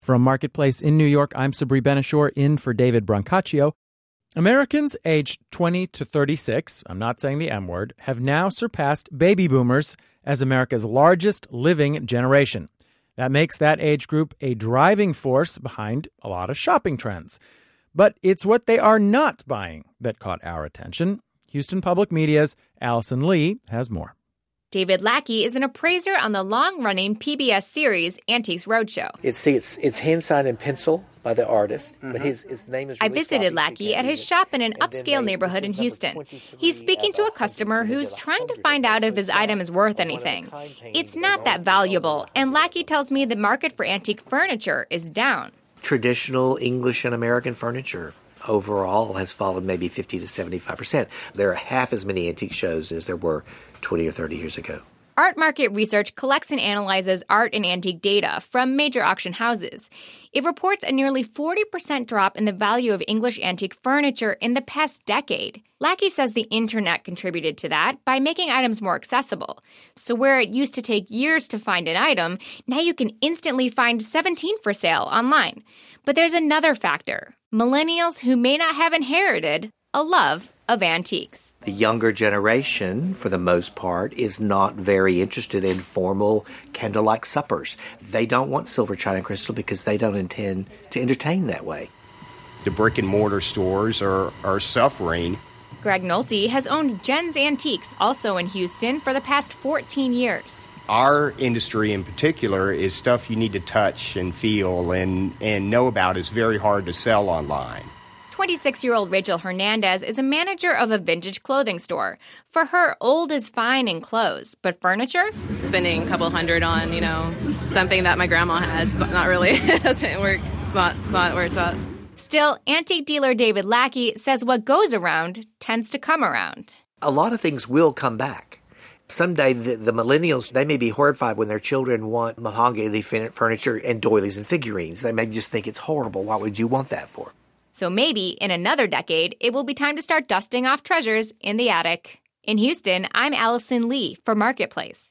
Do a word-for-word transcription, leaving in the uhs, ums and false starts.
From Marketplace in New York, I'm Sabri Ben-Achour, in for David Brancaccio. Americans aged twenty to thirty-six, I'm not saying the M word, have now surpassed baby boomers as America's largest living generation. That makes that age group a driving force behind a lot of shopping trends. But it's what they are not buying that caught our attention. Houston Public Media's Allison Lee has more. David Lackey is an appraiser on the long-running P B S series Antiques Roadshow. It's see, it's it's hand-signed in pencil by the artist, mm-hmm. but his his name is. I visited Lackey at his shop in an upscale neighborhood in Houston. He's speaking to a customer who's trying to find out if his item is worth anything. It's not that valuable, and Lackey tells me the market for antique furniture is down. Traditional English and American furniture overall has fallen maybe fifty to seventy-five percent. There are half as many antique shows as there were twenty or thirty years ago. Art Market Research collects and analyzes art and antique data from major auction houses. It reports a nearly forty percent drop in the value of English antique furniture in the past decade. Lackey says the internet contributed to that by making items more accessible. So where it used to take years to find an item, now you can instantly find seventeen for sale online. But there's another factor. Millennials who may not have inherited a love of antiques. The younger generation, for the most part, is not very interested in formal candlelight suppers. They don't want silver, china, and crystal because they don't intend to entertain that way. The brick and mortar stores are, are suffering. Greg Nolte has owned Jen's Antiques, also in Houston, for the past fourteen years. Our industry in particular is stuff you need to touch and feel and, and know about. It's very hard to sell online. twenty-six-year-old Rachel Hernandez is a manager of a vintage clothing store. For her, old is fine in clothes, but furniture? Spending a couple hundred on, you know, something that my grandma had, it's not really, it doesn't work. It's not, it's not where it's at. Still, antique dealer David Lackey says what goes around tends to come around. A lot of things will come back. Someday, the, the millennials, they may be horrified when their children want mahogany furniture and doilies and figurines. They may just think it's horrible. What would you want that for? So maybe in another decade, it will be time to start dusting off treasures in the attic. In Houston, I'm Allison Lee for Marketplace.